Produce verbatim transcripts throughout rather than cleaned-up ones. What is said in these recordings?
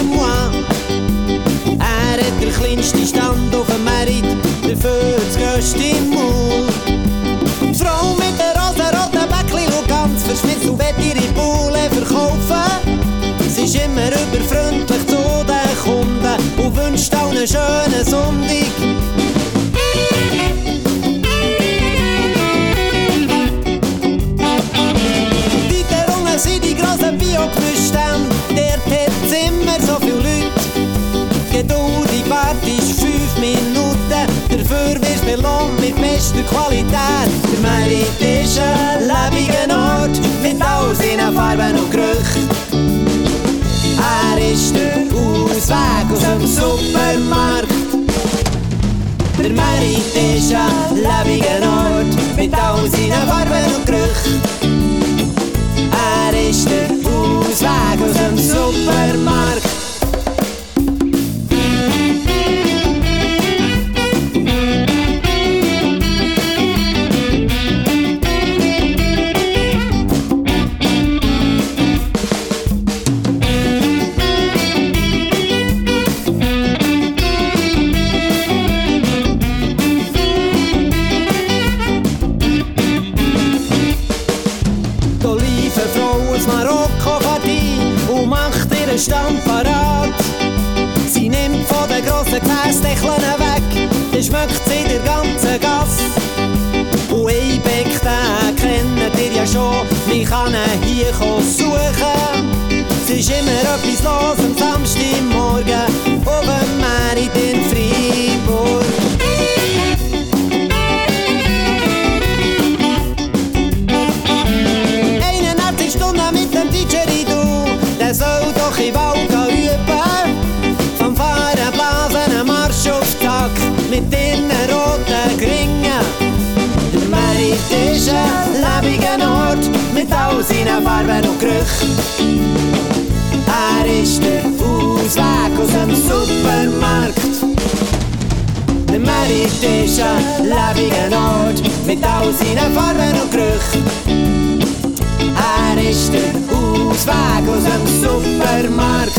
de moi. Er hat den kleinsten Stand auf dem Merit, dafür das grösste Maul. Die Frau mit der rosa-roten Bäckli schaut ganz verschmitzt und will ihre Bulle verkaufen. Sie ist immer überfreundlich zu den Kunden und wünscht auch einen schönen Sonntag. Dort unten sind die grossen Bio-Gemüsestände, dort hat's immer so viele Leute. Geduldig wartest fünf Minuten, dafür wirst belohnt mit bester Qualität. Der Merit ist ein lebendiger Ort mit all seinen Farben und Gerüchen. Er ist der Ausweg aus dem Supermarkt. Der Merit ist ein lebendiger Ort mit all seinen Farben und Gerüchen. Er ist der Ausweg aus dem Supermarkt. Stand parat. Sie nimmt von den grossen Gefäßdeckeln weg, dann schmeckt sie der ganzen Gasse. Und ein Beck, den kennt ihr ja schon, man kann ihn hier suchen. Es ist immer etwas los am Samstagmorgen auf dem Merit in Freiburg. einundachtzig Stunden mit dem Didgeridoo, der soll doch in Walga üben. Vom Fahren blasen, ein Marsch auf Takt mit ihren roten Gringen. Der Merit ist ein lebendiger Ort mit all seinen Farben und Gerüchen. Er ist der Ausweg aus dem Supermarkt. Der Merit ist ein lebendiger Ort mit all seinen Farben und Gerüchen. Er ist der Ausweg aus dem Supermarkt.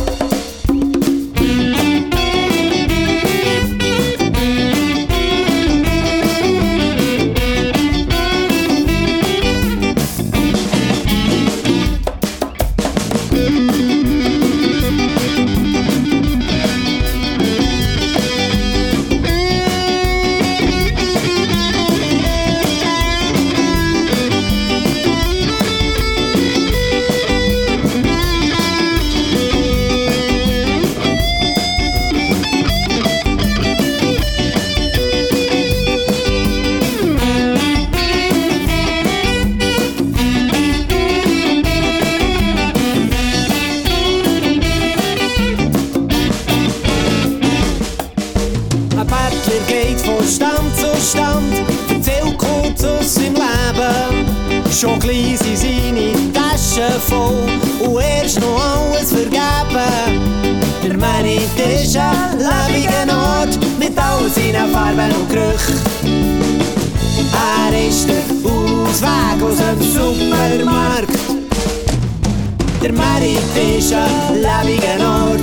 Schon klein sind seine Taschen voll und erst noch alles vergeben. Der Merit ist ein lebendiger Ort mit all seinen Farben und Gerüchen. Er ist der Ausweg aus dem Supermarkt. Der Merit ist ein lebendiger Ort